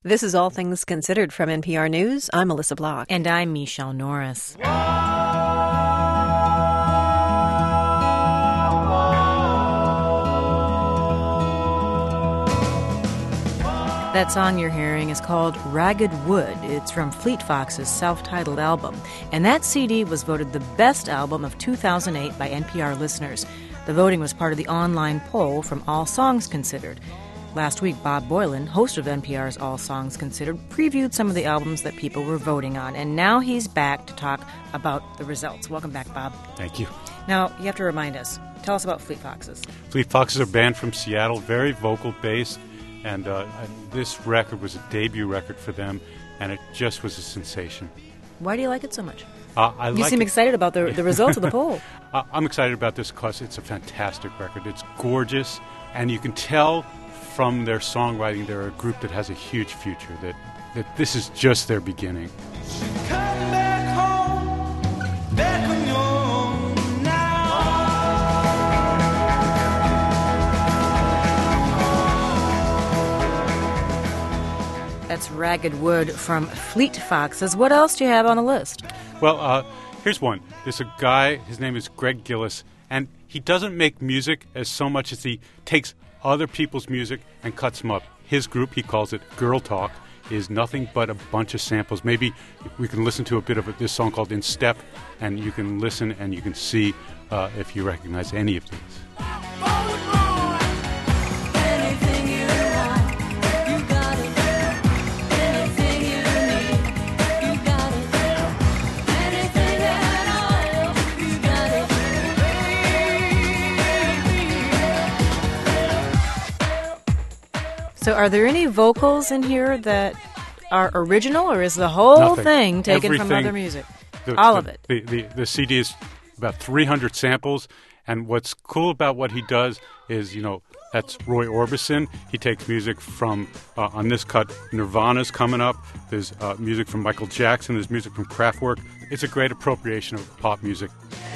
This is All Things Considered from NPR News. I'm Melissa Block. And I'm Michelle Norris. That song you're hearing is called Ragged Wood. It's from Fleet Fox's self-titled album. And that CD was voted the best album of 2008 by NPR listeners. The voting was part of the online poll from All Songs Considered. Last week, Bob Boilen, host of NPR's All Songs Considered, previewed some of the albums that people were voting on. And now he's back to talk about the results. Welcome back, Bob. Thank you. Now, you have to remind us. Tell us about Fleet Foxes. Fleet Foxes are a band from Seattle, very vocal-based. And this record was a debut record for them, and it just was a sensation. Why do you like it so much? You seem excited about the results of the poll. I'm excited about this because it's a fantastic record. It's gorgeous, and you can tell from their songwriting they're a group that has a huge future, that this is just their beginning. Come back home, back on your own now. That's Ragged Wood from Fleet Foxes. What else do you have on the list? Well, here's one. There's a guy, his name is Greg Gillis, and he doesn't make music as so much as he takes other people's music and cuts them up. His group, he calls it Girl Talk, is nothing but a bunch of samples. Maybe we can listen to a bit of this song called In Step, and you can listen and you can see if you recognize any of these. So are there any vocals in here that are original, or is the whole thing taken from other music? All of it? The CD is about 300 samples, and what's cool about what he does is, that's Roy Orbison. He takes music from, on this cut, Nirvana's coming up. There's music from Michael Jackson. There's music from Kraftwerk. It's a great appropriation of pop music.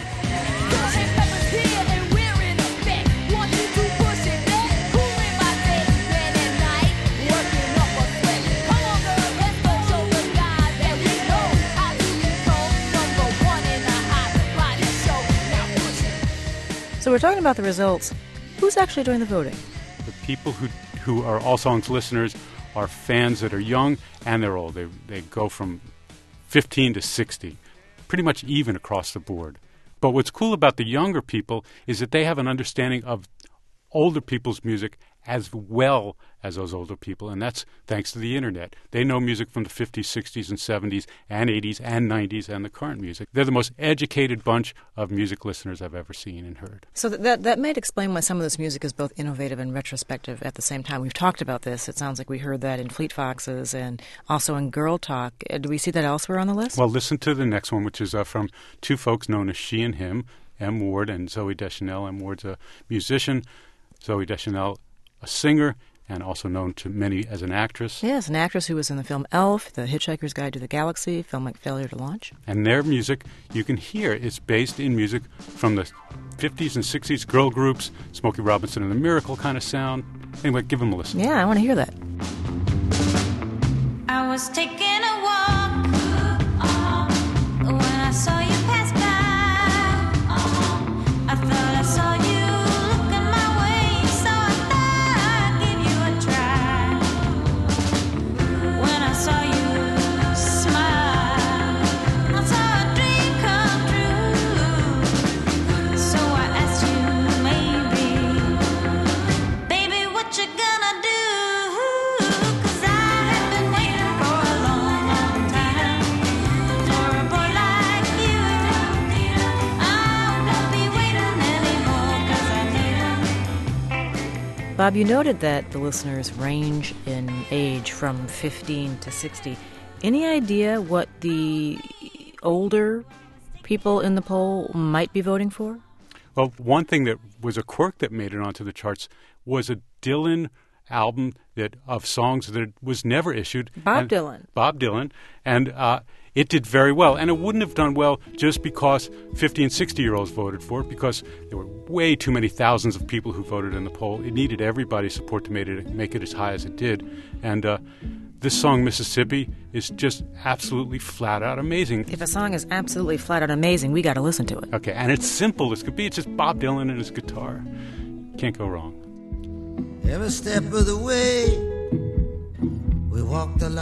So we're talking about the results. Who's actually doing the voting? The people who are All Songs listeners are fans that are young and they're old. They go from 15 to 60, pretty much even across the board. But what's cool about the younger people is that they have an understanding of older people's music as well as those older people, and that's thanks to the Internet. They know music from the 50s, 60s, and 70s, and 80s, and 90s, and the current music. They're the most educated bunch of music listeners I've ever seen and heard. So that might explain why some of this music is both innovative and retrospective at the same time. We've talked about this. It sounds like we heard that in Fleet Foxes and also in Girl Talk. Do we see that elsewhere on the list? Well, listen to the next one, which is from two folks known as She and Him, M. Ward and Zooey Deschanel. M. Ward's a musician, Zooey Deschanel a singer, and also known to many as an actress. Yes, an actress who was in the film Elf, The Hitchhiker's Guide to the Galaxy, film like Failure to Launch. And their music, you can hear, is based in music from the 50s and 60s girl groups, Smokey Robinson and the Miracle kind of sound. Anyway, give them a listen. Yeah, I want to hear that. I was taking a walk when I saw you pass by. I thought I saw you. Bob, you noted that the listeners range in age from 15 to 60. Any idea what the older people in the poll might be voting for? Well, one thing that was a quirk that made it onto the charts was a Dylan album of songs that was never issued. Bob Dylan. And it did very well. And it wouldn't have done well just because 50 and 60-year-olds voted for it, because there were way too many thousands of people who voted in the poll. It needed everybody's support to make it as high as it did. And This song, Mississippi, is just absolutely flat out amazing. If a song is absolutely flat out amazing, we got to listen to it. Okay, and it's simple as could be. It's just Bob Dylan and his guitar. Can't go wrong. Every step of the way, we walk the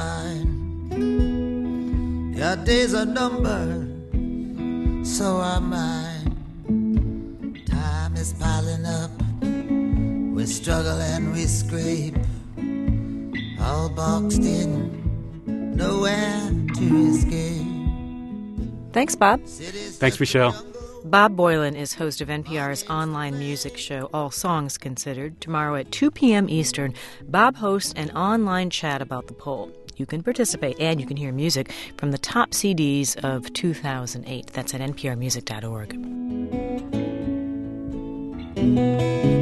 line. Your days are numbered, so are mine. Time is piling up, we struggle and we scrape, all boxed in, nowhere to escape. Thanks, Bob. Thanks, Michelle. Bob Boilen is host of NPR's online music show, All Songs Considered. Tomorrow at 2 p.m. Eastern, Bob hosts an online chat about the poll. You can participate and you can hear music from the top CDs of 2008. That's at nprmusic.org.